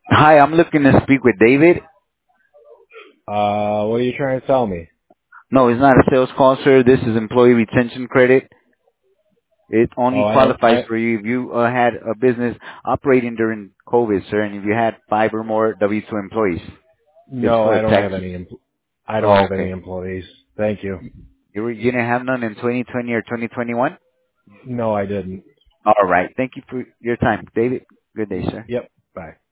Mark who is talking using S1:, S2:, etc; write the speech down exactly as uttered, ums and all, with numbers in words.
S1: Hi, I'm looking to speak with David.
S2: Uh, what are you trying to tell me?
S1: No, it's not a sales call, sir. This is employee retention credit. It
S2: Oh,
S1: only
S2: I don't,
S1: qualifies
S2: I,
S1: for you if you uh, had a business operating during COVID, sir, and if you had five or more W two employees. It's
S2: no,
S1: for
S2: I
S1: a
S2: don't
S1: tax.
S2: have any, em- I don't
S1: Oh,
S2: have any
S1: okay.
S2: employees. Thank you.
S1: You, were, you didn't have none in twenty twenty or twenty twenty-one?
S2: No, I didn't.
S1: All right. Thank you for your time, David. Good day, sir.
S2: Yep. Bye.